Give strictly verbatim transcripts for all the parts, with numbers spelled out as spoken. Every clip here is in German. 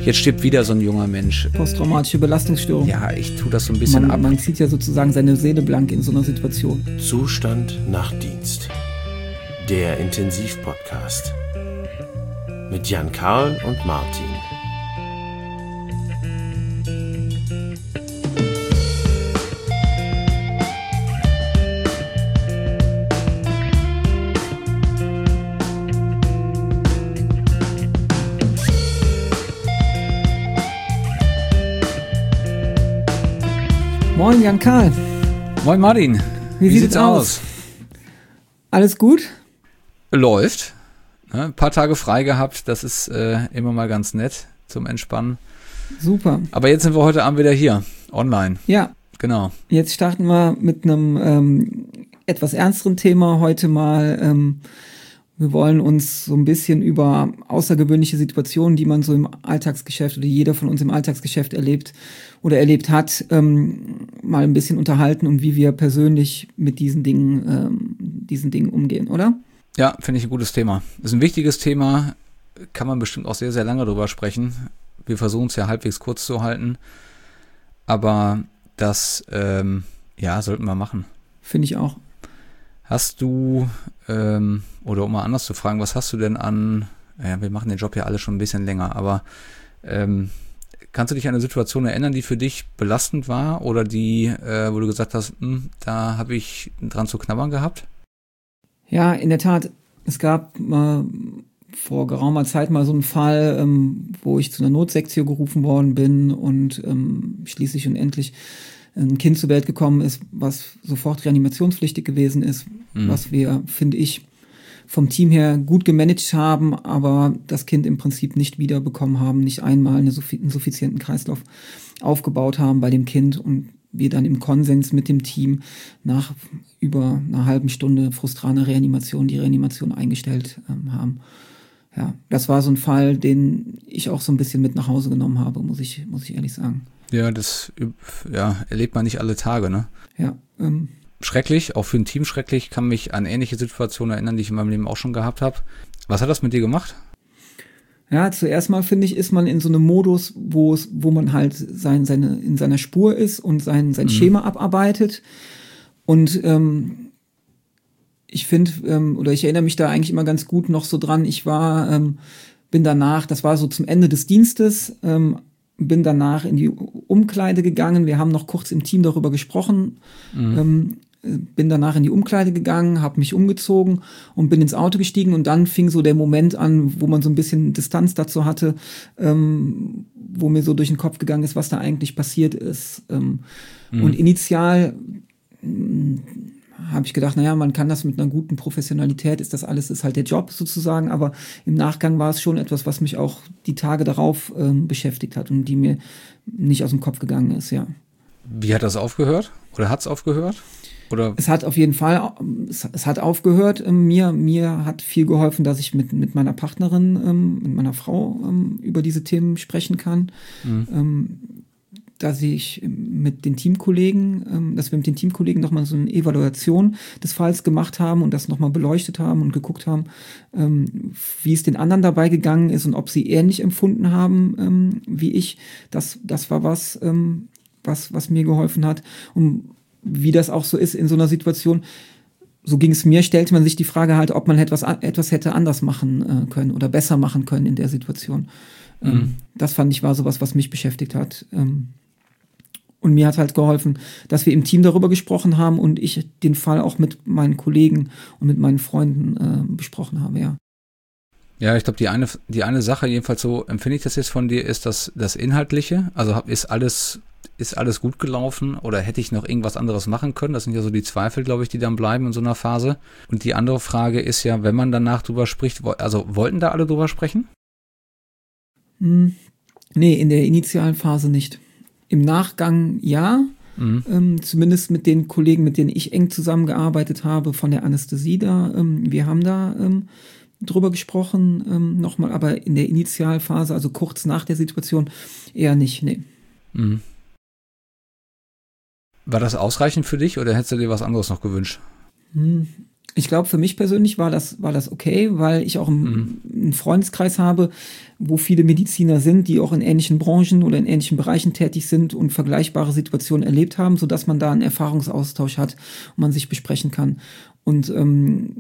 jetzt stirbt wieder so ein junger Mensch. Posttraumatische Belastungsstörung. Ja, ich tue das so ein bisschen man, ab. Man zieht ja sozusagen seine Seele blank in so einer Situation. Zustand nach Dienst. Der Intensivpodcast. Mit Jan Karl und Martin. Moin Jan Karl. Moin Martin. Wie, Wie sieht's, sieht's aus? aus? Alles gut? Läuft. Ja, ein paar Tage frei gehabt, das ist äh, immer mal ganz nett zum Entspannen. Super. Aber jetzt sind wir heute Abend wieder hier, online. Ja. Genau. Jetzt starten wir mit einem ähm, etwas ernsteren Thema heute mal. Ähm, wir wollen uns so ein bisschen über außergewöhnliche Situationen, die man so im Alltagsgeschäft oder jeder von uns im Alltagsgeschäft erlebt oder erlebt hat, ähm, mal ein bisschen unterhalten und wie wir persönlich mit diesen Dingen, ähm, diesen Dingen umgehen, oder? Ja, finde ich ein gutes Thema. Ist ein wichtiges Thema, kann man bestimmt auch sehr, sehr lange drüber sprechen. Wir versuchen es ja halbwegs kurz zu halten, aber das, ähm, ja, sollten wir machen. Finde ich auch. Hast du, ähm, oder um mal anders zu fragen, was hast du denn an, ja, wir machen den Job ja alle schon ein bisschen länger, aber ähm, kannst du dich an eine Situation erinnern, die für dich belastend war oder die, äh, wo du gesagt hast, mh, da habe ich dran zu knabbern gehabt? Ja, in der Tat. Es gab äh, vor geraumer Zeit mal so einen Fall, ähm, wo ich zu einer Notsektion gerufen worden bin und ähm, schließlich und endlich ein Kind zur Welt gekommen ist, was sofort reanimationspflichtig gewesen ist, mhm. was wir, finde ich, vom Team her gut gemanagt haben, aber das Kind im Prinzip nicht wiederbekommen haben, nicht einmal eine Suffi- einen suffizienten Kreislauf aufgebaut haben bei dem Kind und wir dann im Konsens mit dem Team nach über einer halben Stunde frustrane Reanimation die Reanimation eingestellt ähm, haben. Ja, das war so ein Fall, den ich auch so ein bisschen mit nach Hause genommen habe, muss ich, muss ich ehrlich sagen. Ja, das ja, erlebt man nicht alle Tage, ne? Ja. Ähm, schrecklich, auch für ein Team schrecklich. Kann mich an ähnliche Situationen erinnern, die ich in meinem Leben auch schon gehabt habe. Was hat das mit dir gemacht? Ja, zuerst mal, finde ich, ist man in so einem Modus, wo es, wo man halt sein, seine, in seiner Spur ist und sein, sein mhm. Schema abarbeitet. Und ähm, ich finde, ähm, oder ich erinnere mich da eigentlich immer ganz gut noch so dran, ich war, ähm, bin danach, das war so zum Ende des Dienstes, ähm, bin danach in die Umkleide gegangen. Wir haben noch kurz im Team darüber gesprochen. Mhm. Ähm, bin danach in die Umkleide gegangen, habe mich umgezogen und bin ins Auto gestiegen. Und dann fing so der Moment an, wo man so ein bisschen Distanz dazu hatte, ähm, wo mir so durch den Kopf gegangen ist, was da eigentlich passiert ist. Ähm, mhm. Und initial habe ich gedacht, naja, man kann das mit einer guten Professionalität, ist das alles, ist halt der Job sozusagen, aber im Nachgang war es schon etwas, was mich auch die Tage darauf ähm, beschäftigt hat und die mir nicht aus dem Kopf gegangen ist, ja. Wie hat das aufgehört? Oder hat es aufgehört? Oder? Es hat auf jeden Fall, es, es hat aufgehört, ähm, mir, mir hat viel geholfen, dass ich mit, mit meiner Partnerin, ähm, mit meiner Frau ähm, über diese Themen sprechen kann. Mhm. Ähm, dass ich mit den Teamkollegen, ähm, dass wir mit den Teamkollegen nochmal so eine Evaluation des Falls gemacht haben und das nochmal beleuchtet haben und geguckt haben, ähm, wie es den anderen dabei gegangen ist und ob sie ähnlich empfunden haben ähm, wie ich. Das, das war was, ähm, was, was mir geholfen hat. Und wie das auch so ist in so einer Situation, so ging es mir, stellte man sich die Frage halt, ob man etwas, etwas hätte anders machen äh, können oder besser machen können in der Situation. Mhm. Ähm, das fand ich war sowas, was mich beschäftigt hat. Ähm, Und mir hat halt geholfen, dass wir im Team darüber gesprochen haben und ich den Fall auch mit meinen Kollegen und mit meinen Freunden äh, besprochen habe, ja. Ja, ich glaube, die eine, die eine Sache, jedenfalls so empfinde ich das jetzt von dir, ist das, das Inhaltliche. Also ist alles, ist alles gut gelaufen oder hätte ich noch irgendwas anderes machen können? Das sind ja so die Zweifel, glaube ich, die dann bleiben in so einer Phase. Und die andere Frage ist ja, wenn man danach drüber spricht, also wollten da alle drüber sprechen? Hm, nee, in der initialen Phase nicht. Im Nachgang ja, mhm. ähm, zumindest mit den Kollegen, mit denen ich eng zusammengearbeitet habe, von der Anästhesie da. Ähm, wir haben da ähm, drüber gesprochen ähm, nochmal, aber in der Initialphase, also kurz nach der Situation, eher nicht, nee. Mhm. War das ausreichend für dich oder hättest du dir was anderes noch gewünscht? Hm. Ich glaube, für mich persönlich war das, war das okay, weil ich auch einen, mhm. einen Freundeskreis habe, wo viele Mediziner sind, die auch in ähnlichen Branchen oder in ähnlichen Bereichen tätig sind und vergleichbare Situationen erlebt haben, sodass man da einen Erfahrungsaustausch hat und man sich besprechen kann. Und ähm,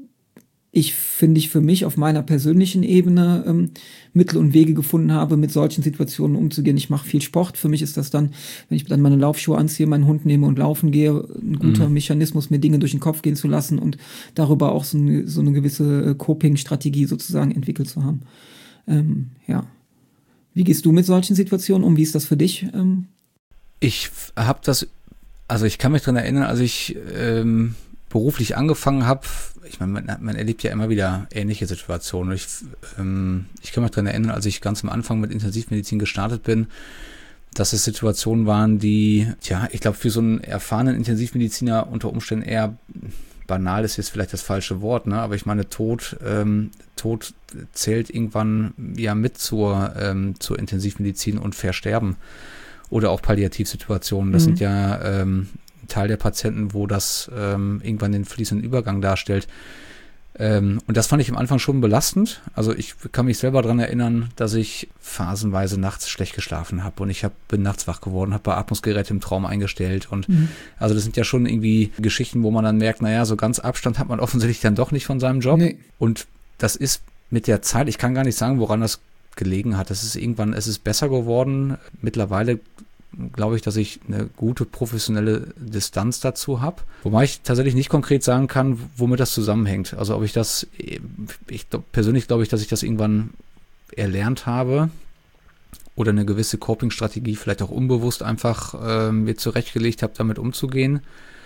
ich finde ich für mich auf meiner persönlichen Ebene ähm, Mittel und Wege gefunden habe, mit solchen Situationen umzugehen. Ich mache viel Sport. Für mich ist das dann, wenn ich dann meine Laufschuhe anziehe, meinen Hund nehme und laufen gehe, ein guter mhm. Mechanismus, mir Dinge durch den Kopf gehen zu lassen und darüber auch so eine, so eine gewisse Coping-Strategie sozusagen entwickelt zu haben. Ähm, ja. Wie gehst du mit solchen Situationen um? Wie ist das für dich? Ähm? Ich habe das, also ich kann mich dran erinnern, als ich ähm, beruflich angefangen habe, ich meine, man, man erlebt ja immer wieder ähnliche Situationen. Ich, ähm, ich kann mich daran erinnern, als ich ganz am Anfang mit Intensivmedizin gestartet bin, dass es Situationen waren, die, tja, ich glaube, für so einen erfahrenen Intensivmediziner unter Umständen eher banal ist jetzt vielleicht das falsche Wort, ne? Aber ich meine, Tod, ähm, Tod zählt irgendwann ja mit zur, ähm, zur Intensivmedizin und Versterben oder auch Palliativsituationen. Das mhm. sind ja ähm, Teil der Patienten, wo das ähm, irgendwann den fließenden Übergang darstellt. Ähm, und das fand ich am Anfang schon belastend. Also ich kann mich selber daran erinnern, dass ich phasenweise nachts schlecht geschlafen habe und ich hab, bin nachts wach geworden, habe Beatmungsgeräte im Traum eingestellt und mhm. also das sind ja schon irgendwie Geschichten, wo man dann merkt, naja, so ganz Abstand hat man offensichtlich dann doch nicht von seinem Job. Nee. Und das ist mit der Zeit, ich kann gar nicht sagen, woran das gelegen hat. Es ist irgendwann, es ist besser geworden. Mittlerweile glaube ich, dass ich eine gute professionelle Distanz dazu habe. Wobei ich tatsächlich nicht konkret sagen kann, womit das zusammenhängt. Also ob ich das, ich persönlich glaube ich, dass ich das irgendwann erlernt habe oder eine gewisse Coping-Strategie vielleicht auch unbewusst einfach äh, mir zurechtgelegt habe, damit umzugehen.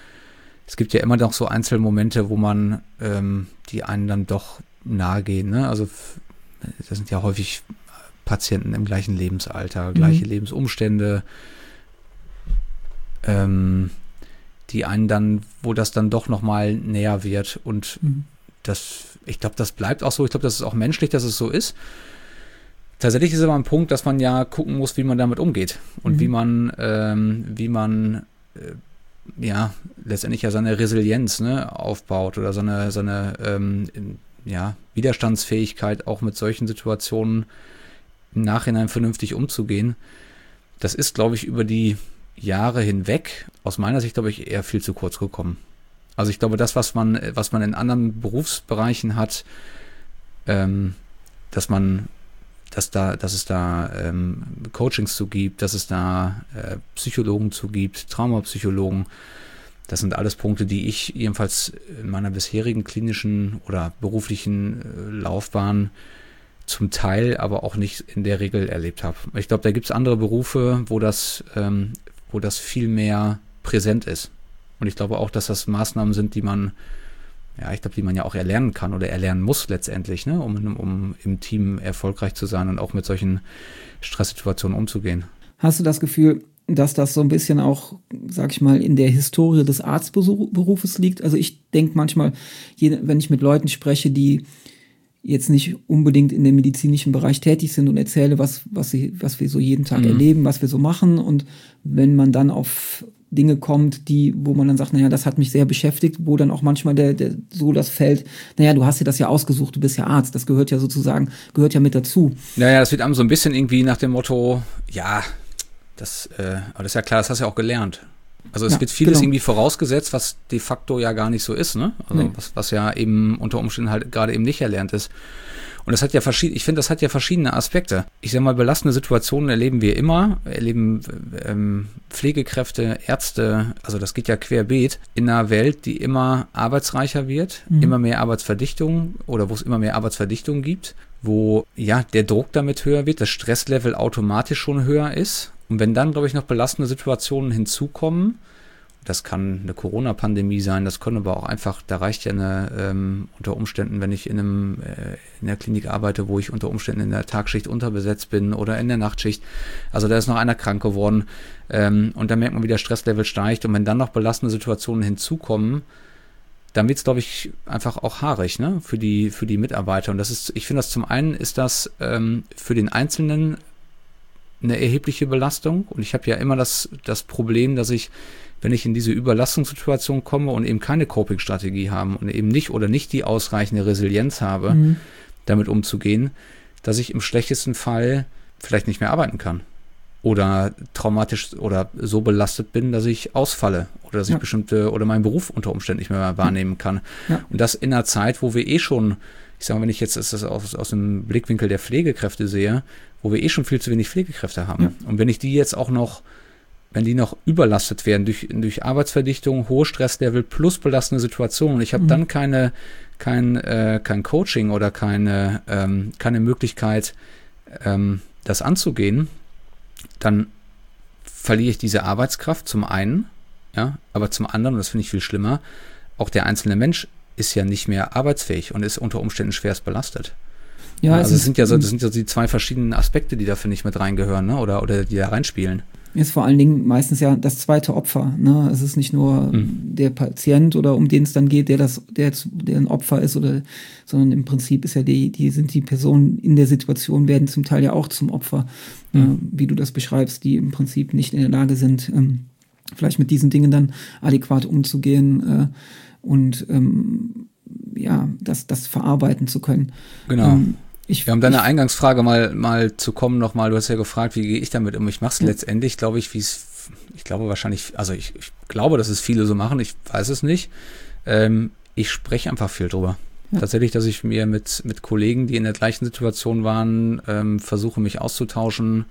Es gibt ja immer noch so Einzelmomente, wo man ähm, die einen dann doch nahe gehen. Ne? Also das sind ja häufig Patienten im gleichen Lebensalter, gleiche mhm. Lebensumstände, ähm, die einen dann, wo das dann doch nochmal näher wird und mhm. das, ich glaube, das bleibt auch so, ich glaube, das ist auch menschlich, dass es so ist. Tatsächlich ist aber ein Punkt, dass man ja gucken muss, wie man damit umgeht und mhm. wie man, ähm, wie man äh, ja, letztendlich ja seine Resilienz ne, aufbaut oder seine, seine ähm, ja, Widerstandsfähigkeit auch mit solchen Situationen im Nachhinein vernünftig umzugehen. Das ist, glaube ich, über die Jahre hinweg aus meiner Sicht, glaube ich, eher viel zu kurz gekommen. Also ich glaube, das, was man, was man in anderen Berufsbereichen hat, ähm, dass man, dass da, dass es da ähm, Coachings zu gibt, dass es da äh, Psychologen zu gibt, Traumapsychologen, das sind alles Punkte, die ich jedenfalls in meiner bisherigen klinischen oder beruflichen äh, Laufbahn zum Teil, aber auch nicht in der Regel erlebt habe. Ich glaube, da gibt es andere Berufe, wo das, ähm, wo das viel mehr präsent ist. Und ich glaube auch, dass das Maßnahmen sind, die man, ja, ich glaube, die man ja auch erlernen kann oder erlernen muss letztendlich, ne, um, um im Team erfolgreich zu sein und auch mit solchen Stresssituationen umzugehen. Hast du das Gefühl, dass das so ein bisschen auch, sag ich mal, in der Historie des Arztberufes liegt? Also ich denke manchmal, wenn ich mit Leuten spreche, die jetzt nicht unbedingt in dem medizinischen Bereich tätig sind und erzähle, was, was, sie, was wir so jeden Tag mhm. erleben, was wir so machen. Und wenn man dann auf Dinge kommt, die, wo man dann sagt, naja, das hat mich sehr beschäftigt, wo dann auch manchmal der, der so das fällt, naja, du hast dir das ja ausgesucht, du bist ja Arzt, das gehört ja sozusagen, gehört ja mit dazu. Naja, das wird einem so ein bisschen irgendwie nach dem Motto, ja, das, äh, aber das ist ja klar, das hast du ja auch gelernt. Also es ja, wird vieles genau. irgendwie vorausgesetzt, was de facto ja gar nicht so ist, ne? Also nee. was, was ja eben unter Umständen halt gerade eben nicht erlernt ist. Und das hat ja verschiedene, ich finde, das hat ja verschiedene Aspekte. Ich sag mal, belastende Situationen erleben wir immer, erleben ähm, Pflegekräfte, Ärzte, also das geht ja querbeet in einer Welt, die immer arbeitsreicher wird, mhm. immer mehr Arbeitsverdichtung oder wo es immer mehr Arbeitsverdichtung gibt, wo ja der Druck damit höher wird, das Stresslevel automatisch schon höher ist. Und wenn dann, glaube ich, noch belastende Situationen hinzukommen, das kann eine Corona-Pandemie sein, das können aber auch einfach, da reicht ja eine, ähm, unter Umständen, wenn ich in einem äh, in der Klinik arbeite, wo ich unter Umständen in der Tagschicht unterbesetzt bin oder in der Nachtschicht, also da ist noch einer krank geworden ähm, und dann merkt man, wie der Stresslevel steigt und wenn dann noch belastende Situationen hinzukommen, dann wird es, glaube ich, einfach auch haarig, ne, für die, für die Mitarbeiter. Und das ist, ich finde das zum einen ist das ähm, für den Einzelnen eine erhebliche Belastung und ich habe ja immer das, das Problem, dass ich wenn ich in diese Überlastungssituation komme und eben keine Coping-Strategie habe und eben nicht oder nicht die ausreichende Resilienz habe, mhm. damit umzugehen, dass ich im schlechtesten Fall vielleicht nicht mehr arbeiten kann oder traumatisch oder so belastet bin, dass ich ausfalle oder dass ja. ich bestimmte oder meinen Beruf unter Umständen nicht mehr wahrnehmen kann. Ja. Und das in einer Zeit, wo wir eh schon, ich sage mal, wenn ich jetzt das aus, aus dem Blickwinkel der Pflegekräfte sehe, wo wir eh schon viel zu wenig Pflegekräfte haben. Ja. Und wenn ich die jetzt auch noch, wenn die noch überlastet werden durch, durch Arbeitsverdichtung, hohe Stresslevel plus belastende Situationen und ich habe mhm. dann keine, kein, äh, kein Coaching oder keine, ähm, keine Möglichkeit, ähm, das anzugehen, dann verliere ich diese Arbeitskraft zum einen, ja, aber zum anderen, und das finde ich viel schlimmer, auch der einzelne Mensch ist ja nicht mehr arbeitsfähig und ist unter Umständen schwerst belastet. Ja, ja, also es sind ja so, das sind ja die zwei verschiedenen Aspekte, die da, finde ich, mit reingehören, ne? oder, oder die da reinspielen. Ist vor allen Dingen meistens ja das zweite Opfer. Ne? Es ist nicht nur hm. der Patient oder um den es dann geht, der das, der, der ein Opfer ist, oder, sondern im Prinzip ist ja die, die sind die Personen in der Situation, werden zum Teil ja auch zum Opfer, hm. äh, wie du das beschreibst, die im Prinzip nicht in der Lage sind, ähm, vielleicht mit diesen Dingen dann adäquat umzugehen äh, und ähm, ja, das, das verarbeiten zu können. Genau. Ähm, Ich, ja, um deine ich, Eingangsfrage mal, mal zu kommen nochmal, du hast ja gefragt, wie gehe ich damit um? Ich mache es ja. letztendlich, glaube ich, wie es, ich glaube wahrscheinlich, also ich, ich glaube, dass es viele so machen, ich weiß es nicht. Ähm, ich spreche einfach viel drüber. Ja. Tatsächlich, dass ich mir mit, mit Kollegen, die in der gleichen Situation waren, ähm, versuche, mich auszutauschen,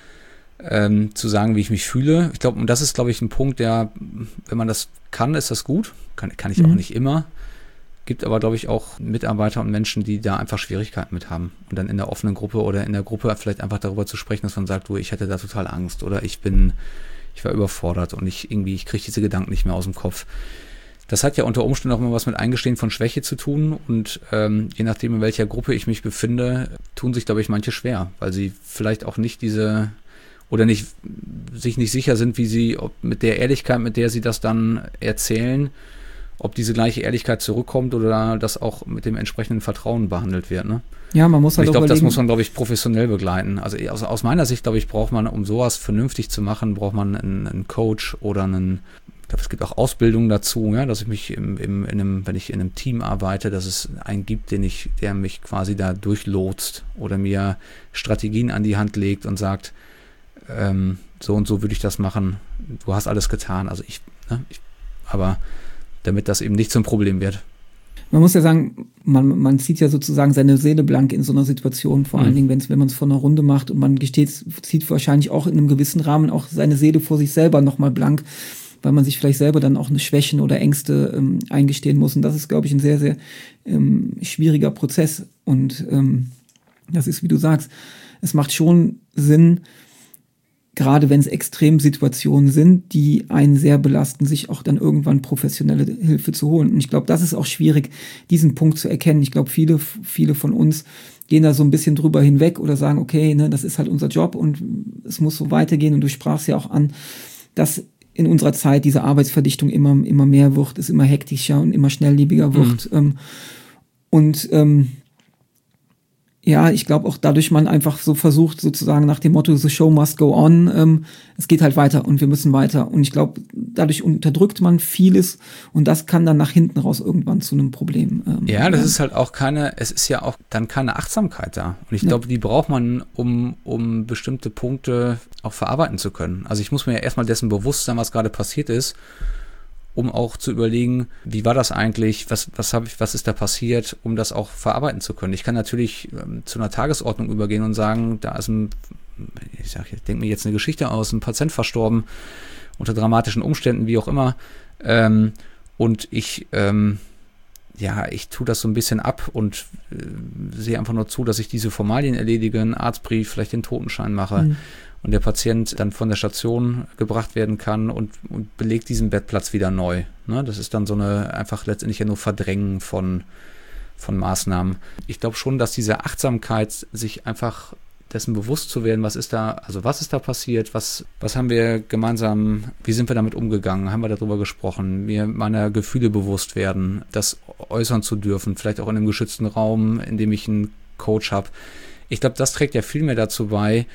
ähm, zu sagen, wie ich mich fühle. Ich glaube, und das ist, glaube ich, ein Punkt, der, wenn man das kann, ist das gut. Kann, kann ich mhm. auch nicht immer. Gibt aber, glaube ich, auch Mitarbeiter und Menschen, die da einfach Schwierigkeiten mit haben. Und dann in der offenen Gruppe oder in der Gruppe vielleicht einfach darüber zu sprechen, dass man sagt, du, ich hatte da total Angst oder ich bin, ich war überfordert und ich irgendwie, ich kriege diese Gedanken nicht mehr aus dem Kopf. Das hat ja unter Umständen auch mal was mit Eingestehen von Schwäche zu tun und ähm, je nachdem, in welcher Gruppe ich mich befinde, tun sich, glaube ich, manche schwer, weil sie vielleicht auch nicht diese oder nicht sich nicht sicher sind, wie sie, ob mit der Ehrlichkeit, mit der sie das dann erzählen, ob diese gleiche Ehrlichkeit zurückkommt oder das auch mit dem entsprechenden Vertrauen behandelt wird. Ne? Ja, man muss halt ich glaube, das muss man, glaube ich, professionell begleiten. Also aus, aus meiner Sicht, glaube ich, braucht man, um sowas vernünftig zu machen, braucht man einen, einen Coach oder einen, ich glaube, es gibt auch Ausbildungen dazu, ja, dass ich mich im, im, in einem, wenn ich in einem Team arbeite, dass es einen gibt, den ich, der mich quasi da durchlotst oder mir Strategien an die Hand legt und sagt, ähm, so und so würde ich das machen. Du hast alles getan. Also ich, ne, ich aber damit das eben nicht zum Problem wird. Man muss ja sagen, man, man zieht ja sozusagen seine Seele blank in so einer Situation, vor mhm. allen Dingen, wenn's, wenn man es vor einer Runde macht und man gesteht, zieht wahrscheinlich auch in einem gewissen Rahmen auch seine Seele vor sich selber nochmal blank, weil man sich vielleicht selber dann auch eine Schwächen oder Ängste ähm, eingestehen muss. Und das ist, glaube ich, ein sehr, sehr ähm, schwieriger Prozess. Und ähm, das ist, wie du sagst, es macht schon Sinn, gerade wenn es Extremsituationen sind, die einen sehr belasten, sich auch dann irgendwann professionelle Hilfe zu holen. Und ich glaube, das ist auch schwierig, diesen Punkt zu erkennen. Ich glaube, viele, viele von uns gehen da so ein bisschen drüber hinweg oder sagen, okay, ne, das ist halt unser Job und es muss so weitergehen. Und du sprachst ja auch an, dass in unserer Zeit diese Arbeitsverdichtung immer, immer mehr wird, es immer hektischer und immer schnelllebiger wird. Mhm. Und ähm, ja, ich glaube auch dadurch man einfach so versucht, sozusagen nach dem Motto, the show must go on, ähm, es geht halt weiter und wir müssen weiter. Und ich glaube, dadurch unterdrückt man vieles und das kann dann nach hinten raus irgendwann zu einem Problem. Ähm, ja, das ja. ist halt auch keine, es ist ja auch dann keine Achtsamkeit da. Und ich ja. glaube, die braucht man, um, um bestimmte Punkte auch verarbeiten zu können. Also ich muss mir ja erstmal dessen bewusst sein, was gerade passiert ist, um auch zu überlegen, wie war das eigentlich, was was habe ich, was ist da passiert, um das auch verarbeiten zu können. Ich kann natürlich ähm, zu einer Tagesordnung übergehen und sagen, da ist ein, ich sag, ich denke mir jetzt eine Geschichte aus, ein Patient verstorben unter dramatischen Umständen, wie auch immer, ähm, und ich ähm, ja, ich tue das so ein bisschen ab und äh, sehe einfach nur zu, dass ich diese Formalien erledige, einen Arztbrief, vielleicht den Totenschein mache. Mhm. Und der Patient dann von der Station gebracht werden kann und, und belegt diesen Bettplatz wieder neu. Ne? Das ist dann so eine einfach letztendlich ja nur Verdrängen von, von Maßnahmen. Ich glaube schon, dass diese Achtsamkeit, sich einfach dessen bewusst zu werden, was ist da, also was ist da passiert, was, was haben wir gemeinsam, wie sind wir damit umgegangen, haben wir darüber gesprochen, mir meiner Gefühle bewusst werden, das äußern zu dürfen, vielleicht auch in einem geschützten Raum, in dem ich einen Coach habe. Ich glaube, das trägt ja viel mehr dazu bei,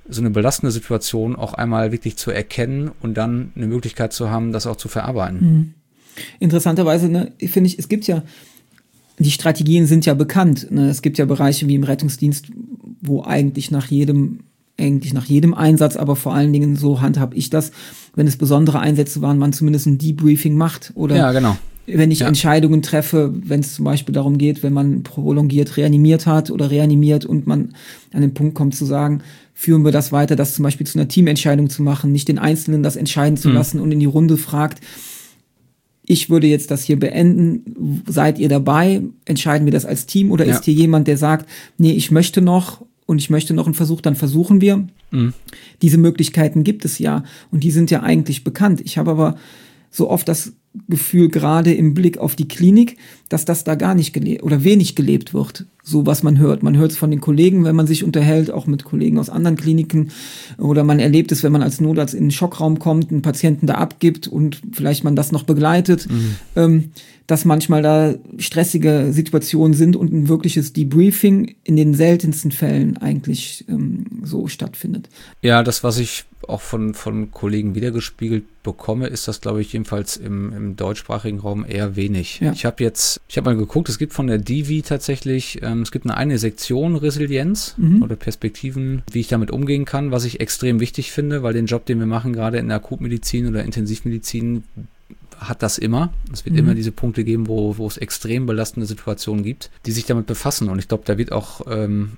so eine belastende Situation auch einmal wirklich zu erkennen und dann eine Möglichkeit zu haben, das auch zu verarbeiten. Mhm. Interessanterweise, ne, finde ich, es gibt ja, die Strategien sind ja bekannt. Ne? Es gibt ja Bereiche wie im Rettungsdienst, wo eigentlich nach jedem, eigentlich nach jedem Einsatz, aber vor allen Dingen so handhab ich das, wenn es besondere Einsätze waren, man zumindest ein Debriefing macht oder ja, genau. wenn ich ja. Entscheidungen treffe, wenn es zum Beispiel darum geht, wenn man prolongiert reanimiert hat oder reanimiert und man an den Punkt kommt zu sagen, führen wir das weiter, das zum Beispiel zu einer Teamentscheidung zu machen, nicht den Einzelnen das entscheiden zu mhm. lassen und in die Runde fragt, ich würde jetzt das hier beenden, seid ihr dabei, entscheiden wir das als Team oder ja. ist hier jemand, der sagt, nee, ich möchte noch und ich möchte noch einen Versuch, dann versuchen wir. Mhm. Diese Möglichkeiten gibt es ja und die sind ja eigentlich bekannt. Ich habe aber so oft das Gefühl, gerade im Blick auf die Klinik, dass das da gar nicht gelebt oder wenig gelebt wird, so was man hört. Man hört es von den Kollegen, wenn man sich unterhält, auch mit Kollegen aus anderen Kliniken, oder man erlebt es, wenn man als Notarzt in den Schockraum kommt, einen Patienten da abgibt und vielleicht man das noch begleitet, mhm. ähm, dass manchmal da stressige Situationen sind und ein wirkliches Debriefing in den seltensten Fällen eigentlich ähm, so stattfindet. Ja, das, was ich auch von, von Kollegen wiedergespiegelt bekomme, ist das, glaube ich, jedenfalls im, im deutschsprachigen Raum eher wenig. Ja. Ich habe jetzt, ich habe mal geguckt, es gibt von der D V tatsächlich, ähm, es gibt eine, eine Sektion Resilienz mhm. oder Perspektiven, wie ich damit umgehen kann, was ich extrem wichtig finde, weil den Job, den wir machen, gerade in der Akutmedizin oder Intensivmedizin, hat das immer. Es wird mhm. immer diese Punkte geben, wo, wo es extrem belastende Situationen gibt, die sich damit befassen. Und ich glaube, da wird auch, ähm,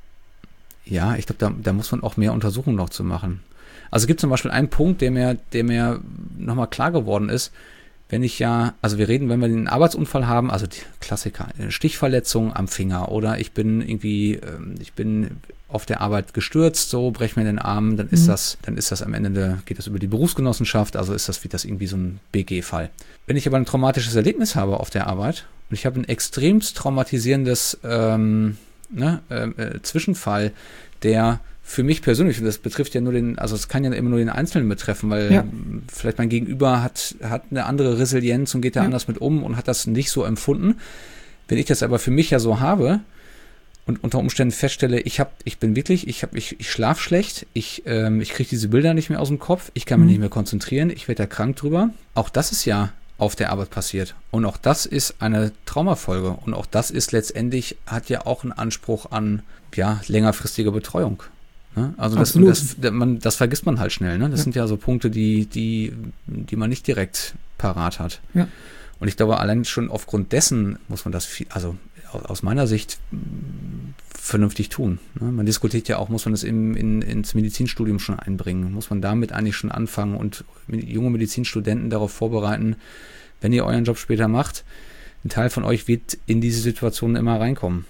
ja, ich glaube, da, da muss man auch mehr Untersuchungen noch zu machen. Also es gibt zum Beispiel einen Punkt, der mir, der mir nochmal klar geworden ist, wenn ich ja, also wir reden, wenn wir einen Arbeitsunfall haben, also die Klassiker, eine Stichverletzung am Finger oder ich bin irgendwie, ich bin auf der Arbeit gestürzt, so breche mir den Arm, dann ist mhm. das, dann ist das am Ende, geht das über die Berufsgenossenschaft, also ist das wie das irgendwie so ein B G-Fall. Wenn ich aber ein traumatisches Erlebnis habe auf der Arbeit und ich habe ein extremst traumatisierendes ähm, ne, äh, Zwischenfall, der für mich persönlich, und das betrifft ja nur den, also es kann ja immer nur den Einzelnen betreffen, weil ja. vielleicht mein Gegenüber hat, hat eine andere Resilienz und geht da ja. anders mit um und hat das nicht so empfunden. Wenn ich das aber für mich ja so habe und unter Umständen feststelle, ich hab, ich bin wirklich, ich hab, ich, ich schlafe schlecht, ich, ähm, ich kriege diese Bilder nicht mehr aus dem Kopf, ich kann mich mhm. nicht mehr konzentrieren, ich werde da krank drüber. Auch das ist ja auf der Arbeit passiert. Und auch das ist eine Traumafolge. Und auch das ist letztendlich, hat ja auch einen Anspruch an, ja, längerfristige Betreuung. Also das, das, man, das vergisst man halt schnell. Ne? Das ja. sind ja so Punkte, die, die, die man nicht direkt parat hat. Ja. Und ich glaube, allein schon aufgrund dessen muss man das, viel, also aus meiner Sicht, vernünftig tun. Ne? Man diskutiert ja auch, muss man das im, in, ins Medizinstudium schon einbringen? Muss man damit eigentlich schon anfangen und junge Medizinstudenten darauf vorbereiten, wenn ihr euren Job später macht, ein Teil von euch wird in diese Situation immer reinkommen.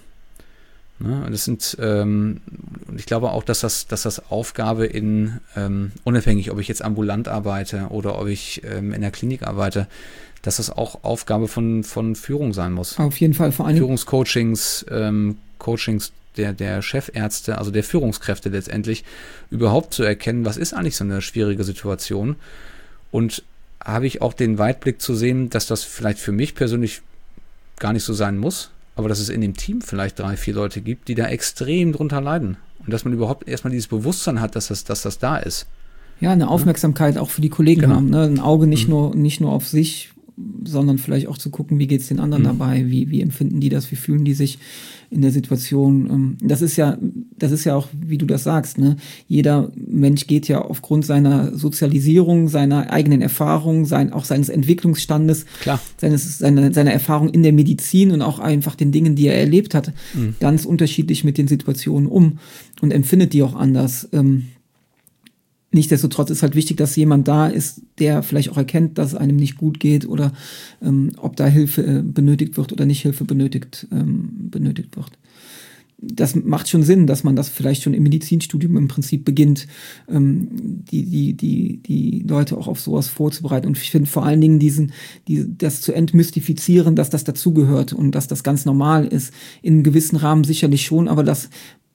Ne, das sind, ähm, ich glaube auch, dass das, dass das Aufgabe in, ähm, unabhängig, ob ich jetzt ambulant arbeite oder ob ich ähm, in der Klinik arbeite, dass das auch Aufgabe von, von Führung sein muss. Auf jeden Fall, vor allem Führungscoachings, ähm, Coachings der, der Chefärzte, also der Führungskräfte letztendlich, überhaupt zu erkennen, was ist eigentlich so eine schwierige Situation und habe ich auch den Weitblick zu sehen, dass das vielleicht für mich persönlich gar nicht so sein muss, aber dass es in dem Team vielleicht drei, vier Leute gibt, die da extrem drunter leiden. Und dass man überhaupt erstmal dieses Bewusstsein hat, dass das, dass das da ist. Ja, eine Aufmerksamkeit ja. auch für die Kollegen genau. haben. Ne? Ein Auge nicht, mhm. nur, nicht nur auf sich, sondern vielleicht auch zu gucken, wie geht es den anderen mhm. dabei, wie, wie empfinden die das, wie fühlen die sich in der Situation. Das ist ja, das ist ja auch, wie du das sagst, ne? Jeder Mensch geht ja aufgrund seiner Sozialisierung, seiner eigenen Erfahrung, sein, auch seines Entwicklungsstandes, Klar. seines, seiner, seiner Erfahrung in der Medizin und auch einfach den Dingen, die er erlebt hat, mhm. ganz unterschiedlich mit den Situationen um und empfindet die auch anders. Ähm, Nichtsdestotrotz ist halt wichtig, dass jemand da ist, der vielleicht auch erkennt, dass es einem nicht gut geht oder ähm, ob da Hilfe äh, benötigt wird oder nicht Hilfe benötigt, ähm, benötigt wird. Das macht schon Sinn, dass man das vielleicht schon im Medizinstudium im Prinzip beginnt, ähm, die, die, die, die Leute auch auf sowas vorzubereiten. Und ich finde vor allen Dingen diesen, die, das zu entmystifizieren, dass das dazugehört und dass das ganz normal ist. In einem gewissen Rahmen sicherlich schon, aber dass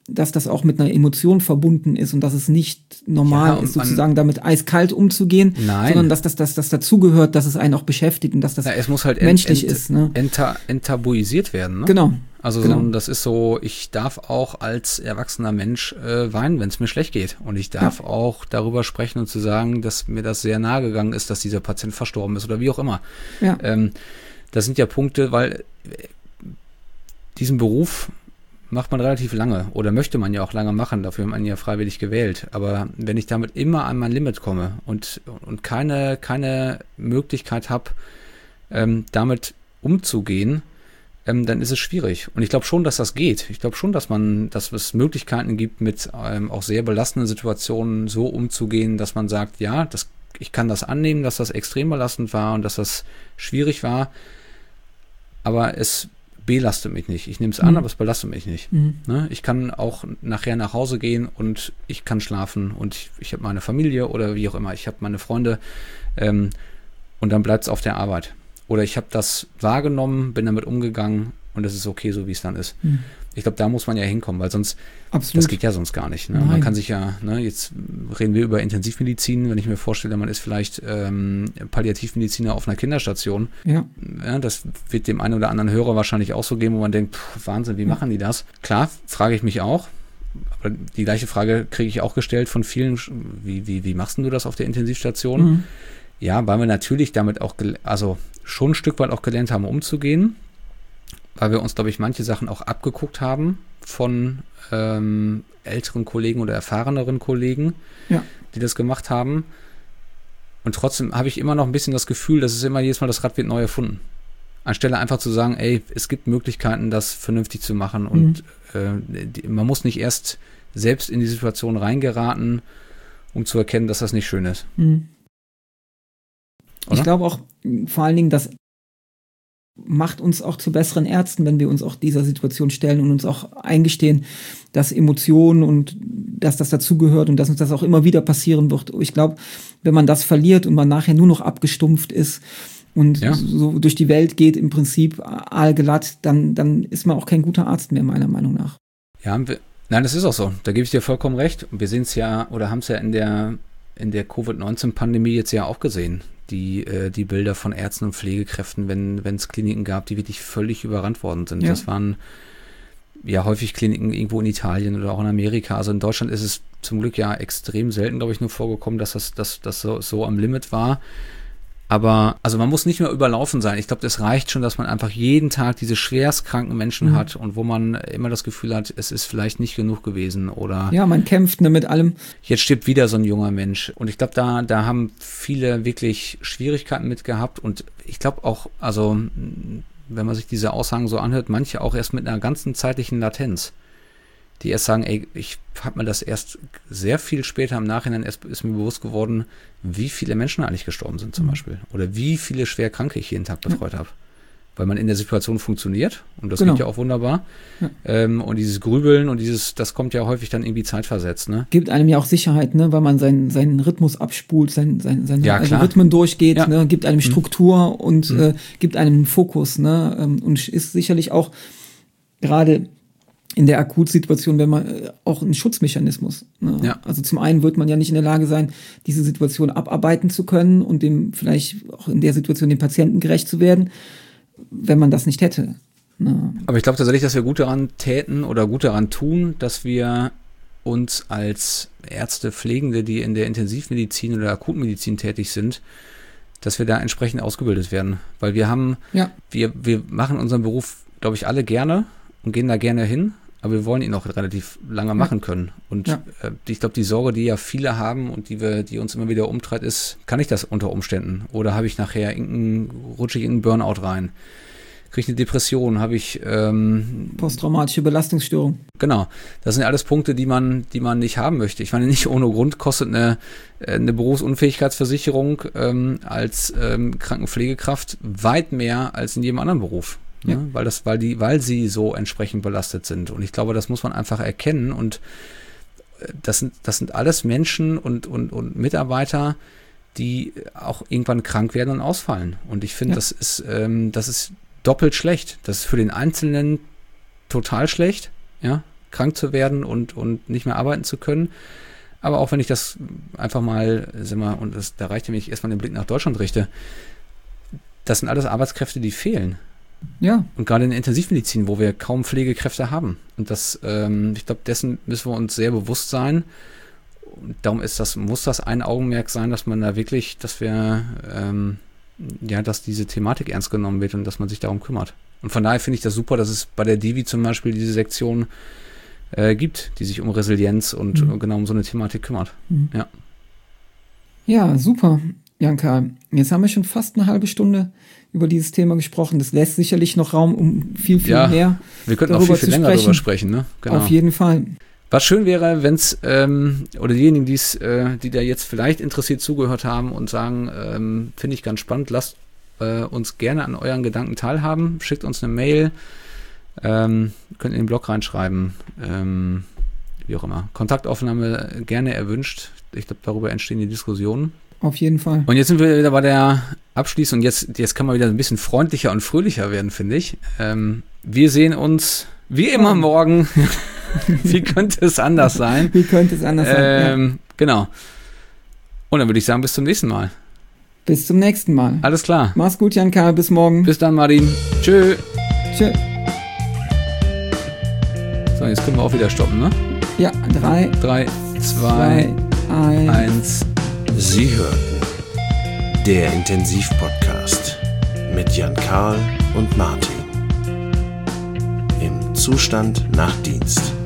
dass das auch mit einer Emotion verbunden ist und dass es nicht normal Ja, ist, und man- sozusagen damit eiskalt umzugehen, Nein. sondern dass das, dass das dazugehört, dass es einen auch beschäftigt und dass das Ja, es muss halt ent- menschlich ent- ist. Ne? enta- enttabuisiert werden. Ne? Genau. Also genau. so, das ist so, ich darf auch als erwachsener Mensch äh, weinen, wenn es mir schlecht geht. Und ich darf Ja. auch darüber sprechen und zu sagen, dass mir das sehr nahe gegangen ist, dass dieser Patient verstorben ist oder wie auch immer. Ja. Ähm, das sind ja Punkte, weil äh, diesen Beruf macht man relativ lange oder möchte man ja auch lange machen, dafür hat man ja freiwillig gewählt. Aber wenn ich damit immer an mein Limit komme und, und keine, keine Möglichkeit habe, ähm, damit umzugehen, ähm, dann ist es schwierig. Und ich glaube schon, dass das geht. Ich glaube schon, dass man, dass es Möglichkeiten gibt, mit ähm, auch sehr belastenden Situationen so umzugehen, dass man sagt, ja, das, ich kann das annehmen, dass das extrem belastend war und dass das schwierig war, aber es belastet mich nicht. Ich nehme es an, Mhm. aber es belastet mich nicht. Mhm. Ne? Ich kann auch nachher nach Hause gehen und ich kann schlafen und ich, ich habe meine Familie oder wie auch immer. Ich habe meine Freunde ähm, und dann bleibt es auf der Arbeit. Oder ich habe das wahrgenommen, bin damit umgegangen und es ist okay, so wie es dann ist. Mhm. Ich glaube, da muss man ja hinkommen, weil sonst, Absolut. das geht ja sonst gar nicht. Ne? Nein. Man kann sich ja, ne, jetzt reden wir über Intensivmedizin, wenn ich mir vorstelle, man ist vielleicht ähm, Palliativmediziner auf einer Kinderstation. Ja. Ja, das wird dem einen oder anderen Hörer wahrscheinlich auch so geben, wo man denkt, pff, Wahnsinn, wie Ja. machen die das? Klar, frage ich mich auch. Aber die gleiche Frage kriege ich auch gestellt von vielen, wie, wie, wie machst denn du das auf der Intensivstation? Mhm. Ja, weil wir natürlich damit auch, gel- also schon ein Stück weit auch gelernt haben, umzugehen, weil wir uns, glaube ich, manche Sachen auch abgeguckt haben von ähm, älteren Kollegen oder erfahreneren Kollegen, Ja. die das gemacht haben. Und trotzdem habe ich immer noch ein bisschen das Gefühl, dass es immer jedes Mal das Rad wird neu erfunden. Anstelle einfach zu sagen, ey, es gibt Möglichkeiten, das vernünftig zu machen und äh, die, man muss nicht erst selbst in die Situation reingeraten, um zu erkennen, dass das nicht schön ist. Mhm. Oder? Ich glaube auch, vor allen Dingen, das macht uns auch zu besseren Ärzten, wenn wir uns auch dieser Situation stellen und uns auch eingestehen, dass Emotionen und dass das dazugehört und dass uns das auch immer wieder passieren wird. Ich glaube, wenn man das verliert und man nachher nur noch abgestumpft ist und Ja. so durch die Welt geht, im Prinzip aalglatt, dann, dann ist man auch kein guter Arzt mehr, meiner Meinung nach. Ja, haben wir, nein, das ist auch so. Da gebe ich dir vollkommen recht. Und wir sehen es ja oder haben es ja in der, in der Covid neunzehn Pandemie jetzt ja auch gesehen. Die, äh, die Bilder von Ärzten und Pflegekräften, wenn wenn es Kliniken gab, die wirklich völlig überrannt worden sind. Ja. Das waren ja häufig Kliniken irgendwo in Italien oder auch in Amerika. Also in Deutschland ist es zum Glück ja extrem selten, glaube ich, nur vorgekommen, dass das, dass, das so, so am Limit war. Aber, also man muss nicht mehr überlaufen sein. Ich glaube, das reicht schon, dass man einfach jeden Tag diese schwerstkranken Menschen Mhm. hat und wo man immer das Gefühl hat, es ist vielleicht nicht genug gewesen oder Ja, man kämpft ne, mit allem. jetzt stirbt wieder so ein junger Mensch. Und ich glaube, da, da haben viele wirklich Schwierigkeiten mit gehabt. Und ich glaube auch, also m, wenn man sich diese Aussagen so anhört, manche auch erst mit einer ganzen zeitlichen Latenz, die erst sagen, ey, ich habe mir das erst sehr viel später im Nachhinein erst ist mir bewusst geworden, wie viele Menschen eigentlich gestorben sind zum Mhm. Beispiel. Oder wie viele Schwerkranke ich jeden Tag betreut habe. Weil man in der Situation funktioniert und das Genau. geht ja auch wunderbar. Ja. Ähm, und dieses Grübeln und dieses, das kommt ja häufig dann irgendwie zeitversetzt, ne? Gibt einem ja auch Sicherheit, ne, weil man seinen, seinen Rhythmus abspult, sein, sein, seine Ja, klar. Rhythmen durchgeht, Ja. ne, gibt einem Struktur und Mhm. äh, gibt einem einen Fokus, ne, ähm, und ist sicherlich auch gerade in der Akutsituation, wenn man äh, auch ein Schutzmechanismus. Ne? Ja. Also zum einen wird man ja nicht in der Lage sein, diese Situation abarbeiten zu können und dem vielleicht auch in der Situation dem Patienten gerecht zu werden, wenn man das nicht hätte. Ne? Aber ich glaube tatsächlich, dass wir gut daran täten oder gut daran tun, dass wir uns als Ärzte, Pflegende, die in der Intensivmedizin oder Akutmedizin tätig sind, dass wir da entsprechend ausgebildet werden. Weil wir haben, Ja. wir, wir machen unseren Beruf, glaube ich, alle gerne und gehen da gerne hin, aber wir wollen ihn auch relativ lange machen können. Und Ja. äh, ich glaube, die Sorge, die ja viele haben und die wir, die uns immer wieder umtreibt, ist, kann ich das unter Umständen? Oder habe ich nachher irgendeinen, rutsche ich in einen Burnout rein? Kriege ich eine Depression? Habe ich ähm, Posttraumatische Belastungsstörung. Genau, das sind ja alles Punkte, die man, die man nicht haben möchte. Ich meine, nicht ohne Grund kostet eine, eine Berufsunfähigkeitsversicherung ähm, als ähm, Krankenpflegekraft weit mehr als in jedem anderen Beruf. Ne? Ja. Weil das, weil die, weil sie so entsprechend belastet sind. Und ich glaube, das muss man einfach erkennen. Und äh, das sind, das sind alles Menschen und, und, und Mitarbeiter, die auch irgendwann krank werden und ausfallen. Und ich finde, Ja. das ist, ähm, das ist doppelt schlecht. Das ist für den Einzelnen total schlecht, ja, krank zu werden und, und nicht mehr arbeiten zu können. Aber auch wenn ich das einfach mal, sag mal, und das, da reicht ja, wenn ich erstmal den Blick nach Deutschland richte, das sind alles Arbeitskräfte, die fehlen. Ja. Und gerade in der Intensivmedizin, wo wir kaum Pflegekräfte haben. Und das, ähm, ich glaube, dessen müssen wir uns sehr bewusst sein. Und darum ist das, muss das ein Augenmerk sein, dass man da wirklich, dass wir, ähm, ja, dass diese Thematik ernst genommen wird und dass man sich darum kümmert. Und von daher finde ich das super, dass es bei der Divi zum Beispiel diese Sektion äh, gibt, die sich um Resilienz und Mhm. genau um so eine Thematik kümmert. Mhm. Ja. Ja, super, Jan-Karl. Jetzt haben wir schon fast eine halbe Stunde über dieses Thema gesprochen. Das lässt sicherlich noch Raum, um viel, viel Ja, mehr Wir könnten auch darüber viel, viel zu länger sprechen. darüber sprechen, ne? Genau. Auf jeden Fall. Was schön wäre, wenn es, ähm, oder diejenigen, die's, äh, die da jetzt vielleicht interessiert zugehört haben und sagen, ähm, finde ich ganz spannend, lasst äh, uns gerne an euren Gedanken teilhaben, schickt uns eine Mail, ähm, könnt in den Blog reinschreiben, ähm, wie auch immer. Kontaktaufnahme gerne erwünscht. Ich glaube, darüber entstehen die Diskussionen. Auf jeden Fall. Und jetzt sind wir wieder bei der Abschließung. Jetzt, jetzt kann man wieder ein bisschen freundlicher und fröhlicher werden, finde ich. Ähm, wir sehen uns wie immer morgen. Wie könnte es anders sein? Wie könnte es anders sein? Ähm, Ja. Genau. Und dann würde ich sagen, bis zum nächsten Mal. Bis zum nächsten Mal. Alles klar. Mach's gut, Jan-Karl. Bis morgen. Bis dann, Martin. Tschö. Tschö. So, jetzt können wir auch wieder stoppen, ne? Ja, drei, Drei, zwei, zwei, eins. eins. Sie hörten der Intensivpodcast mit Jan-Karl und Martin. Im Zustand nach Dienst.